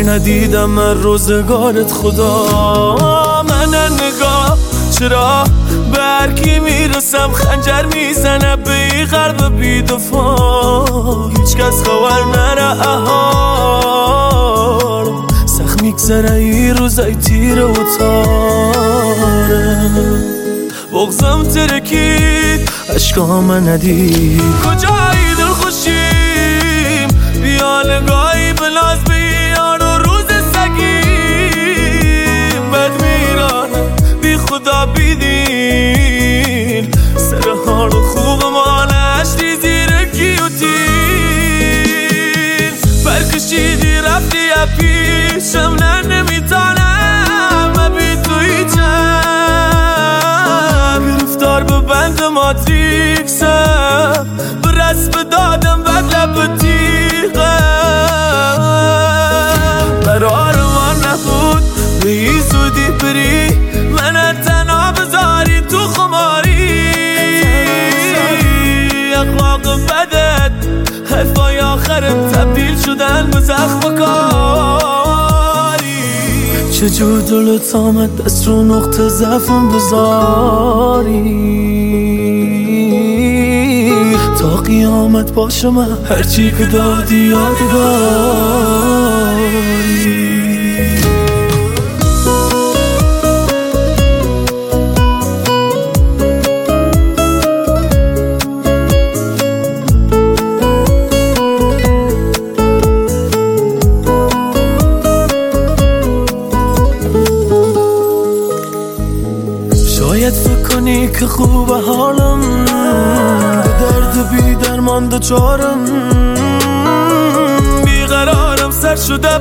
ندیدم من روزگارت خدا. من نگاه چرا به هر کی میرسم خنجر میزنه به این قلب بی‌دفاع. هیچ کس خبر نره احال سخت میگذره این روزای تیره و تاره. بغضم ترکید عشقام ندید کجایی دل خوشیم بیا نگاهی بلاز بیان و روز سگیم بد میرانم بی خدا بیدین سر حال خوب ما نشتی زیر گیوتین برکشیدی رفتی پیشم نه نمیتانم بی تو هیچم گرفتار به بند ماتریکسم به رسم دادم بد لب تیغم قرار ما نبود به این زودی بری من تنها بذاری تو خماری. اخلاق بدت حرفای آخرت تبدیل شدن به زخم و کاری. چجور دلت آمد دست رو نقطه ضعفم بذاری تا قیامت باشه من هرچی که دادی یادگاری. شاید فکر کنی که خوب حالم به درد بی درمان دوچارم بیقرارم سر شده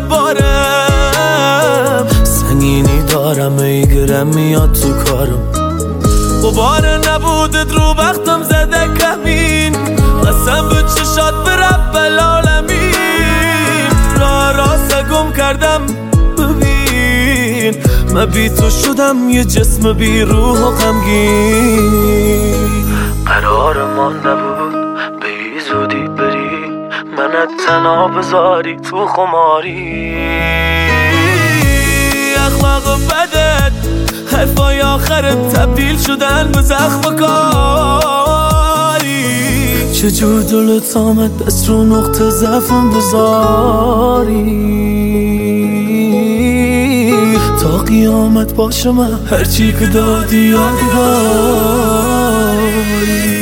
بارم سنگینی دارم ای گرم میاد تو کارم غبار نبودت رو بختم زده کمین قسم به چشات به رب العالمین راه راست گم کردم من بی تو شدم یه جسم بی روح و غمگین. قرار ما نبود به این زودی بری منت تنها بذاری تو خماری. اخلاق بدت حرفای آخرت تبدیل شدن به زخم و کاری. چجور دلت آمد دست رو نقطه ضعفم بذاری تا قیامت باشه من هرچی که دادی یادگاری.